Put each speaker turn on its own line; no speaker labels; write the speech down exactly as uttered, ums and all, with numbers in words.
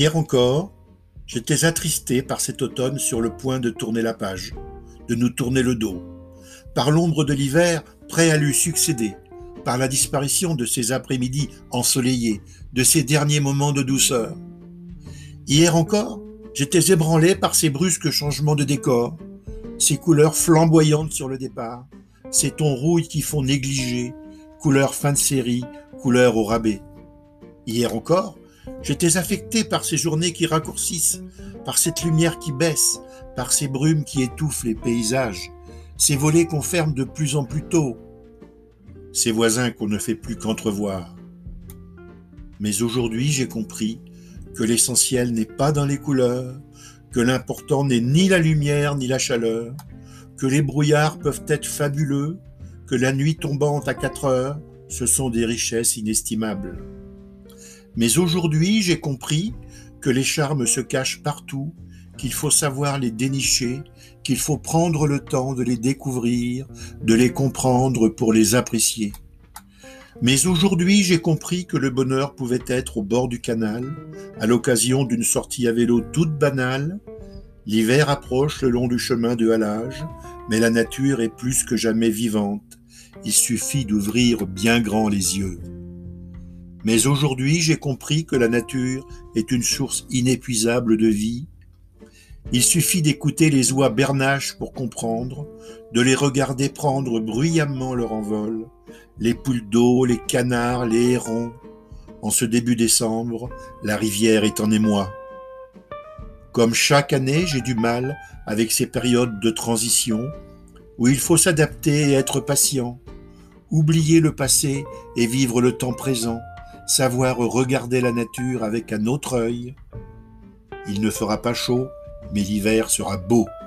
Hier encore, j'étais attristé par cet automne sur le point de tourner la page, de nous tourner le dos, par l'ombre de l'hiver prêt à lui succéder, par la disparition de ces après-midi ensoleillés, de ces derniers moments de douceur. Hier encore, j'étais ébranlé par ces brusques changements de décor, ces couleurs flamboyantes sur le départ, ces tons rouges qui font négliger, couleurs fin de série, couleurs au rabais. Hier encore, j'étais affecté par ces journées qui raccourcissent, par cette lumière qui baisse, par ces brumes qui étouffent les paysages, ces volets qu'on ferme de plus en plus tôt, ces voisins qu'on ne fait plus qu'entrevoir. Mais aujourd'hui, j'ai compris que l'essentiel n'est pas dans les couleurs, que l'important n'est ni la lumière ni la chaleur, que les brouillards peuvent être fabuleux, que la nuit tombante à quatre heures, ce sont des richesses inestimables. Mais aujourd'hui, j'ai compris que les charmes se cachent partout, qu'il faut savoir les dénicher, qu'il faut prendre le temps de les découvrir, de les comprendre pour les apprécier. Mais aujourd'hui, j'ai compris que le bonheur pouvait être au bord du canal, à l'occasion d'une sortie à vélo toute banale. L'hiver approche le long du chemin de halage, mais la nature est plus que jamais vivante. Il suffit d'ouvrir bien grand les yeux. Mais aujourd'hui, j'ai compris que la nature est une source inépuisable de vie. Il suffit d'écouter les oies bernaches pour comprendre, de les regarder prendre bruyamment leur envol, les poules d'eau, les canards, les hérons. En ce début décembre, la rivière est en émoi. Comme chaque année, j'ai du mal avec ces périodes de transition où il faut s'adapter et être patient, oublier le passé et vivre le temps présent, savoir regarder la nature avec un autre œil. Il ne fera pas chaud, mais l'hiver sera beau.